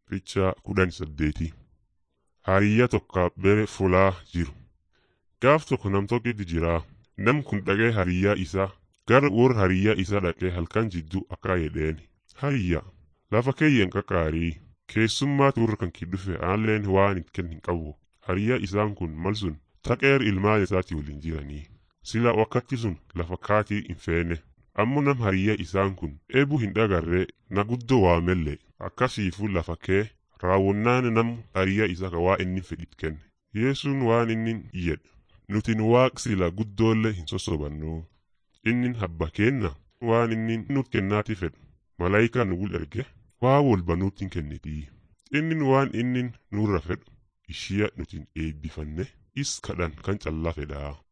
Ficha 18 Hariyyaa tokko bere fulaa jiru. Gaaf tokko nam tokkitti jira. Nam kun dhaqee hariyyaa isaa gara warra hariyyaa isaa dhaqee halkan jidduu akka jedheen. Hariyyaa lafa keeyyan qaqaarii keessummaa turre kan dhufe aanleen waan itken hin qabu. Hariyyaa isaan kun mal sun taqeer ilmaan isaati waliin jiranii. Sila wakkatti sun lafa kaatii hin feene. Ammoo nam hariyyaa isaan kun eebuu hin dhagarree na guddoo waamelle. Akkasiifuu lafa kee raawwannaan nam hariyyaa isaa ka waa inni fedhit kenne. Yesuun waan inni jedhe nutin waaq sila guddoollee hin sossobannu. Innin habba kenna waan inni nut kennaati fedhu malaayikaa nu gul erge waa walba nutin kennitii. Innin waan innin nurra fedhu ishiya nutin eebbifanne is kadhan kan callaa fedhaa.